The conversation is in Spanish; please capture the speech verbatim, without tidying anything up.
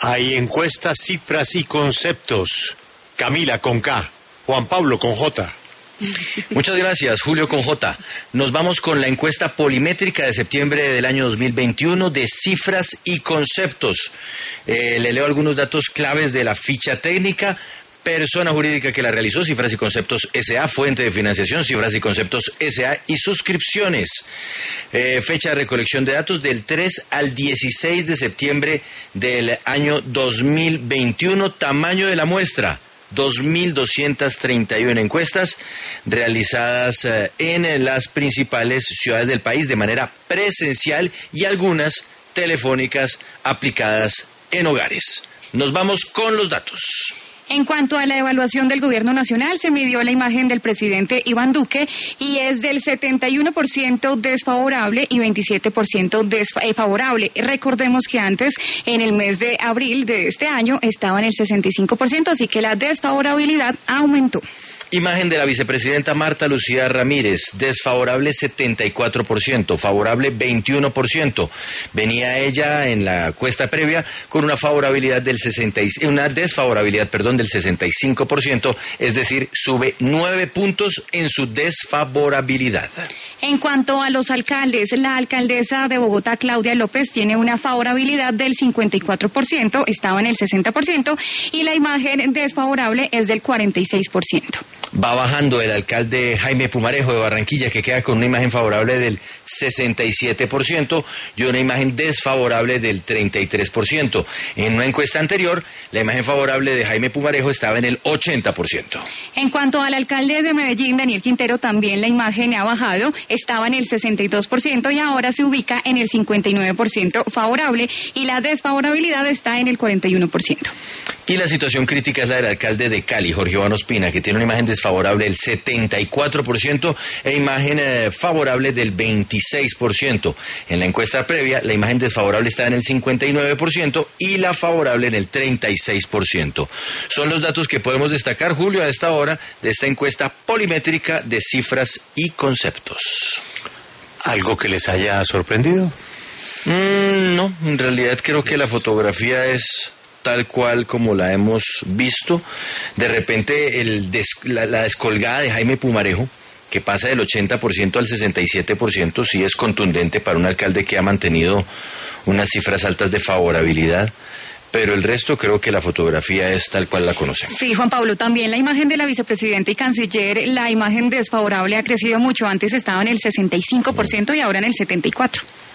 Hay encuestas, cifras y conceptos. Camila con K, Juan Pablo con J. Muchas gracias, Julio con J. Nos vamos con la encuesta polimétrica de septiembre del año dos mil veintiuno de cifras y conceptos. Eh, le leo algunos datos claves de la ficha técnica. Persona jurídica que la realizó, Cifras y Conceptos S A, fuente de financiación, Cifras y Conceptos S A y suscripciones. Eh, fecha de recolección de datos del tres al dieciséis de septiembre del año dos mil veintiuno. Tamaño de la muestra, dos mil doscientas treinta y una encuestas realizadas eh, en las principales ciudades del país de manera presencial y algunas telefónicas aplicadas en hogares. Nos vamos con los datos. En cuanto a la evaluación del gobierno nacional, se midió la imagen del presidente Iván Duque y es del setenta y uno por ciento desfavorable y veintisiete por ciento desfavorable. Recordemos que antes, en el mes de abril de este año, estaba en el sesenta y cinco por ciento, así que la desfavorabilidad aumentó. Imagen de la vicepresidenta Marta Lucía Ramírez, desfavorable setenta y cuatro por ciento, favorable veintiuno por ciento. Venía ella en la encuesta previa con una favorabilidad del sesenta y, una desfavorabilidad, perdón, del sesenta y cinco por ciento, es decir, sube nueve puntos en su desfavorabilidad. En cuanto a los alcaldes, la alcaldesa de Bogotá, Claudia López, tiene una favorabilidad del cincuenta y cuatro por ciento, estaba en el sesenta por ciento, y la imagen desfavorable es del cuarenta y seis por ciento. Va bajando el alcalde Jaime Pumarejo de Barranquilla, que queda con una imagen favorable del sesenta y siete por ciento y una imagen desfavorable del treinta y tres por ciento. En una encuesta anterior, la imagen favorable de Jaime Pumarejo estaba en el ochenta por ciento. En cuanto al alcalde de Medellín, Daniel Quintero, también la imagen ha bajado, estaba en el sesenta y dos por ciento y ahora se ubica en el cincuenta y nueve por ciento favorable y la desfavorabilidad está en el cuarenta y uno por ciento. Y la situación crítica es la del alcalde de Cali, Jorge Iván Ospina, que tiene una imagen desfavorable del setenta y cuatro por ciento e imagen eh, favorable del veintiséis por ciento. En la encuesta previa, la imagen desfavorable está en el cincuenta y nueve por ciento y la favorable en el treinta y seis por ciento. Son los datos que podemos destacar, Julio, a esta hora de esta encuesta polimétrica de cifras y conceptos. ¿Algo que les haya sorprendido? Mm, no, en realidad creo que la fotografía es tal cual como la hemos visto. De repente el des, la, la descolgada de Jaime Pumarejo, que pasa del ochenta por ciento al sesenta y siete por ciento, sí es contundente para un alcalde que ha mantenido unas cifras altas de favorabilidad. Pero el resto creo que la fotografía es tal cual la conocemos. Sí, Juan Pablo, también la imagen de la vicepresidenta y canciller, la imagen desfavorable ha crecido mucho. Antes estaba en el sesenta y cinco por ciento y ahora en el setenta y cuatro por ciento.